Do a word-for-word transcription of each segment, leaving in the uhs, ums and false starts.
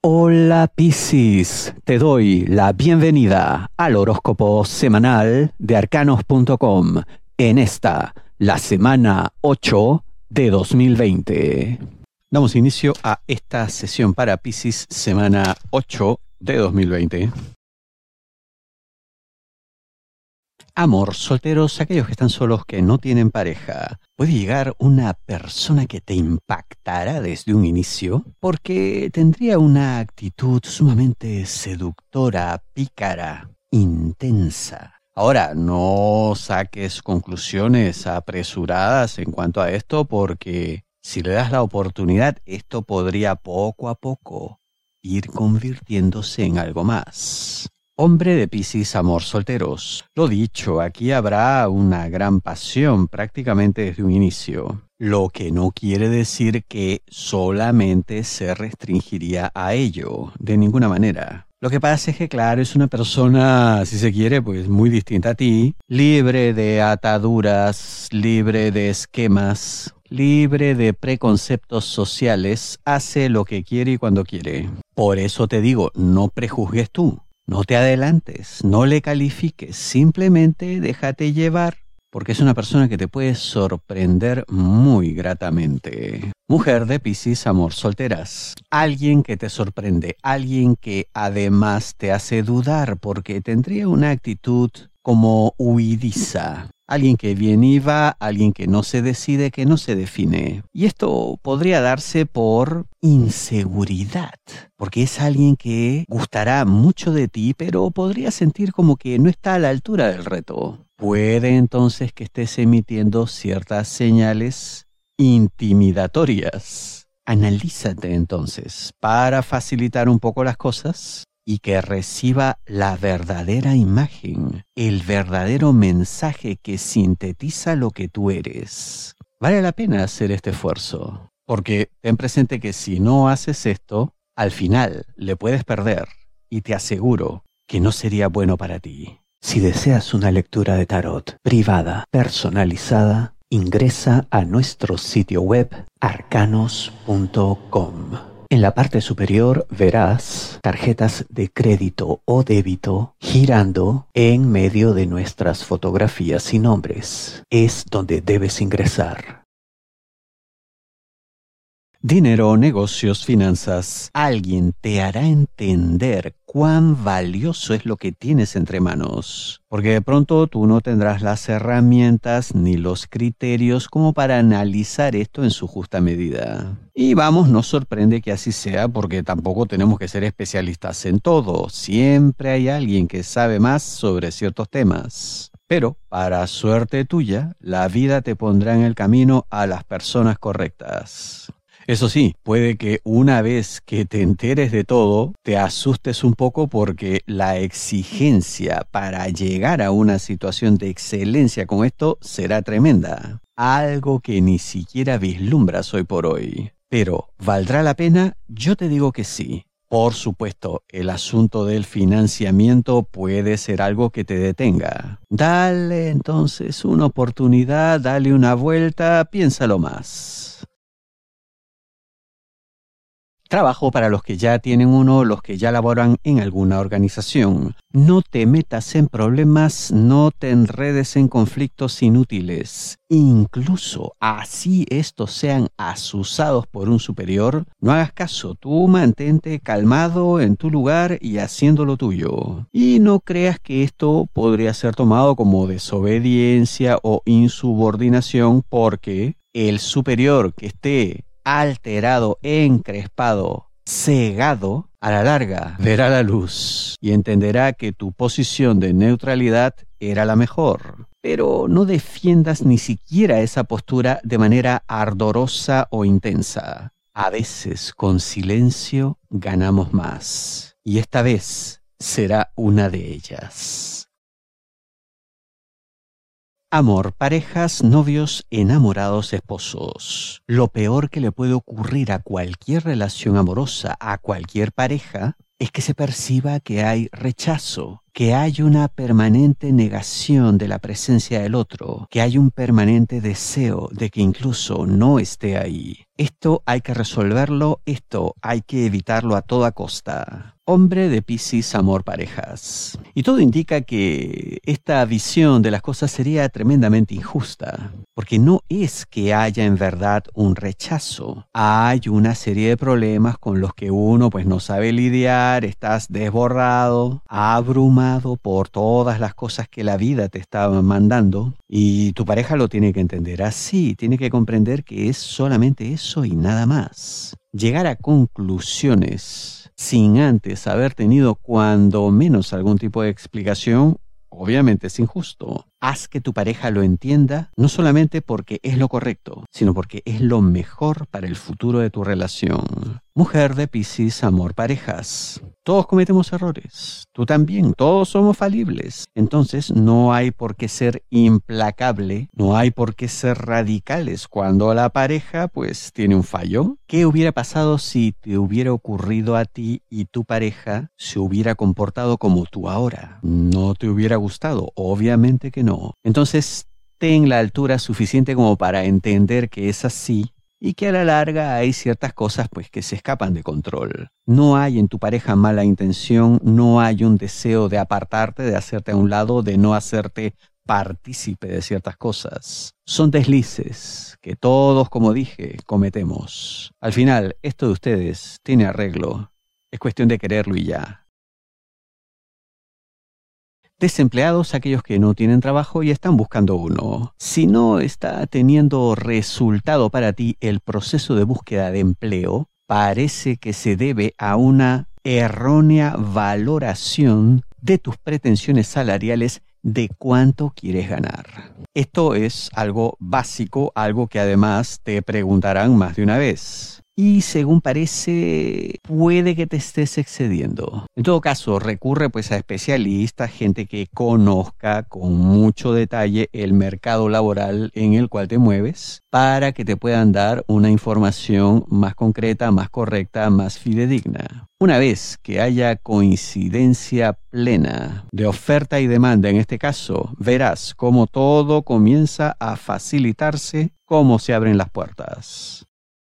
Hola Piscis, te doy la bienvenida al horóscopo semanal de arcanos punto com en esta, la semana ocho de dos mil veinte. Damos inicio a esta sesión para Piscis, semana ocho de dos mil veinte. Amor, solteros, aquellos que están solos, que no tienen pareja. Puede llegar una persona que te impactará desde un inicio porque tendría una actitud sumamente seductora, pícara, intensa. Ahora, no saques conclusiones apresuradas en cuanto a esto porque si le das la oportunidad, esto podría poco a poco ir convirtiéndose en algo más. Hombre de Piscis, amor, solteros. Lo dicho, aquí habrá una gran pasión prácticamente desde un inicio. Lo que no quiere decir que solamente se restringiría a ello, de ninguna manera. Lo que pasa es que, claro, es una persona, si se quiere, pues muy distinta a ti, libre de ataduras, libre de esquemas, libre de preconceptos sociales, hace lo que quiere y cuando quiere. Por eso te digo, no prejuzgues tú. No te adelantes, no le califiques, simplemente déjate llevar, porque es una persona que te puede sorprender muy gratamente. Mujer de Piscis, amor, solteras. Alguien que te sorprende, alguien que además te hace dudar, porque tendría una actitud como huidiza. Alguien que viene y va, alguien que no se decide, que no se define. Y esto podría darse por inseguridad, porque es alguien que gustará mucho de ti, pero podría sentir como que no está a la altura del reto. Puede entonces que estés emitiendo ciertas señales intimidatorias. Analízate entonces para facilitar un poco las cosas y que reciba la verdadera imagen, el verdadero mensaje que sintetiza lo que tú eres. Vale la pena hacer este esfuerzo, porque ten presente que si no haces esto, al final le puedes perder, y te aseguro que no sería bueno para ti. Si deseas una lectura de tarot privada, personalizada, ingresa a nuestro sitio web arcanos punto com. En la parte superior verás tarjetas de crédito o débito girando en medio de nuestras fotografías y nombres. Es donde debes ingresar. Dinero, negocios, finanzas. Alguien te hará entender cuán valioso es lo que tienes entre manos. Porque de pronto tú no tendrás las herramientas ni los criterios como para analizar esto en su justa medida. Y vamos, nos sorprende que así sea porque tampoco tenemos que ser especialistas en todo. Siempre hay alguien que sabe más sobre ciertos temas. Pero, para suerte tuya, la vida te pondrá en el camino a las personas correctas. Eso sí, puede que una vez que te enteres de todo, te asustes un poco porque la exigencia para llegar a una situación de excelencia con esto será tremenda. Algo que ni siquiera vislumbras hoy por hoy. Pero, ¿valdrá la pena? Yo te digo que sí. Por supuesto, el asunto del financiamiento puede ser algo que te detenga. Dale entonces una oportunidad, dale una vuelta, piénsalo más. Trabajo para los que ya tienen uno, los que ya laboran en alguna organización. No te metas en problemas, no te enredes en conflictos inútiles. Incluso así estos sean asusados por un superior, no hagas caso, tú mantente calmado en tu lugar y haciendo lo tuyo. Y no creas que esto podría ser tomado como desobediencia o insubordinación porque el superior que esté alterado, encrespado, cegado, a la larga verá la luz y entenderá que tu posición de neutralidad era la mejor. Pero no defiendas ni siquiera esa postura de manera ardorosa o intensa. A veces con silencio ganamos más. Y esta vez será una de ellas. Amor, parejas, novios, enamorados, esposos. Lo peor que le puede ocurrir a cualquier relación amorosa, a cualquier pareja, es que se perciba que hay rechazo, que hay una permanente negación de la presencia del otro, que hay un permanente deseo de que incluso no esté ahí. Esto hay que resolverlo, esto hay que evitarlo a toda costa. Hombre de Piscis, amor, parejas. Y todo indica que esta visión de las cosas sería tremendamente injusta, porque no es que haya en verdad un rechazo. Hay una serie de problemas con los que uno pues no sabe lidiar, estás desbordado, abrumado por todas las cosas que la vida te está mandando, y tu pareja lo tiene que entender así, tiene que comprender que es solamente eso y nada más. Llegar a conclusiones sin antes haber tenido cuando menos algún tipo de explicación, obviamente es injusto. Haz que tu pareja lo entienda, no solamente porque es lo correcto, sino porque es lo mejor para el futuro de tu relación. Mujer de Piscis, amor, parejas. Todos cometemos errores. Tú también. Todos somos falibles. Entonces no hay por qué ser implacable, no hay por qué ser radicales cuando la pareja pues tiene un fallo. ¿Qué hubiera pasado si te hubiera ocurrido a ti y tu pareja se hubiera comportado como tú ahora? ¿No te hubiera gustado? Obviamente que no. Entonces, ten la altura suficiente como para entender que es así y que a la larga hay ciertas cosas pues que se escapan de control. No hay en tu pareja mala intención, no hay un deseo de apartarte, de hacerte a un lado, de no hacerte partícipe de ciertas cosas. Son deslices que todos, como dije, cometemos. Al final, esto de ustedes tiene arreglo. Es cuestión de quererlo y ya. Desempleados, aquellos que no tienen trabajo y están buscando uno. Si no está teniendo resultado para ti el proceso de búsqueda de empleo, parece que se debe a una errónea valoración de tus pretensiones salariales de cuánto quieres ganar. Esto es algo básico, algo que además te preguntarán más de una vez. Y según parece, puede que te estés excediendo. En todo caso, recurre pues a especialistas, gente que conozca con mucho detalle el mercado laboral en el cual te mueves, para que te puedan dar una información más concreta, más correcta, más fidedigna. Una vez que haya coincidencia plena de oferta y demanda, en este caso, verás cómo todo comienza a facilitarse, cómo se abren las puertas.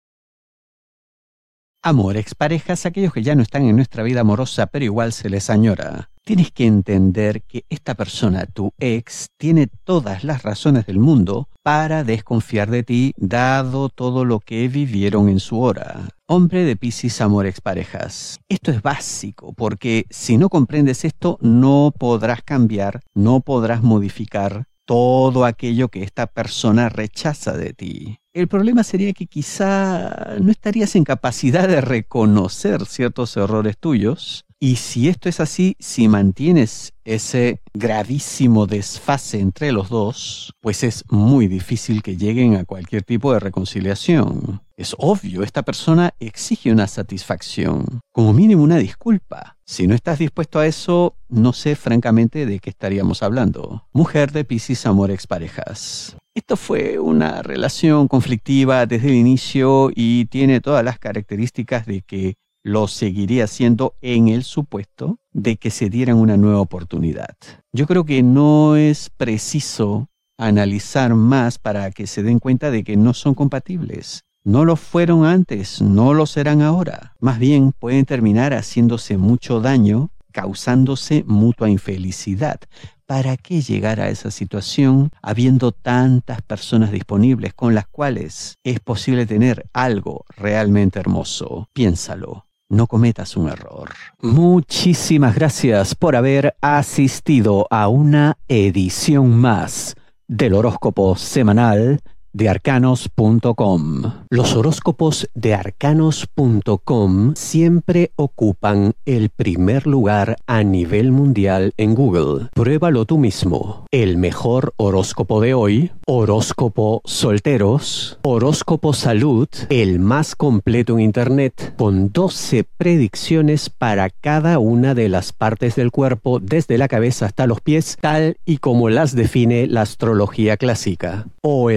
Amor, exparejas, aquellos que ya no están en nuestra vida amorosa, pero igual se les añora. Tienes que entender que esta persona, tu ex, tiene todas las razones del mundo para desconfiar de ti, dado todo lo que vivieron en su hora. Hombre de Piscis, amor, exparejas. Esto es básico, porque si no comprendes esto, no podrás cambiar, no podrás modificar todo aquello que esta persona rechaza de ti. El problema sería que quizá no estarías en capacidad de reconocer ciertos errores tuyos, y si esto es así, si mantienes ese gravísimo desfase entre los dos, pues es muy difícil que lleguen a cualquier tipo de reconciliación. Es obvio, esta persona exige una satisfacción, como mínimo una disculpa. Si no estás dispuesto a eso, no sé francamente de qué estaríamos hablando. Mujer de Piscis, amor, exparejas. Esto fue una relación conflictiva desde el inicio y tiene todas las características de que lo seguiría haciendo en el supuesto de que se dieran una nueva oportunidad. Yo creo que no es preciso analizar más para que se den cuenta de que no son compatibles. No lo fueron antes, no lo serán ahora. Más bien pueden terminar haciéndose mucho daño, causándose mutua infelicidad. ¿Para qué llegar a esa situación habiendo tantas personas disponibles con las cuales es posible tener algo realmente hermoso? Piénsalo. No cometas un error. Muchísimas gracias por haber asistido a una edición más del horóscopo semanal de arcanos punto com. Los horóscopos de arcanos punto com siempre ocupan el primer lugar a nivel mundial en Google. Pruébalo tú mismo. El mejor horóscopo de hoy, horóscopo solteros, horóscopo salud, el más completo en internet, con doce predicciones para cada una de las partes del cuerpo, desde la cabeza hasta los pies, tal y como las define la astrología clásica. O el más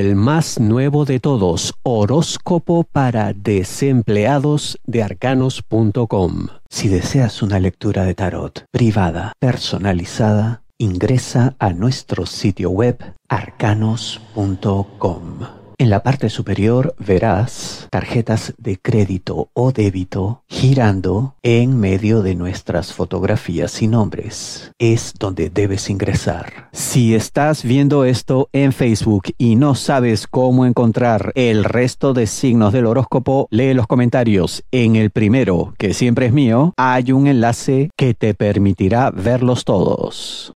más nuevo de todos, horóscopo para desempleados de arcanos punto com. Si deseas una lectura de tarot privada, personalizada, ingresa a nuestro sitio web arcanos punto com. En la parte superior verás tarjetas de crédito o débito girando en medio de nuestras fotografías y nombres. Es donde debes ingresar. Si estás viendo esto en Facebook y no sabes cómo encontrar el resto de signos del horóscopo, lee los comentarios. En el primero, que siempre es mío, hay un enlace que te permitirá verlos todos.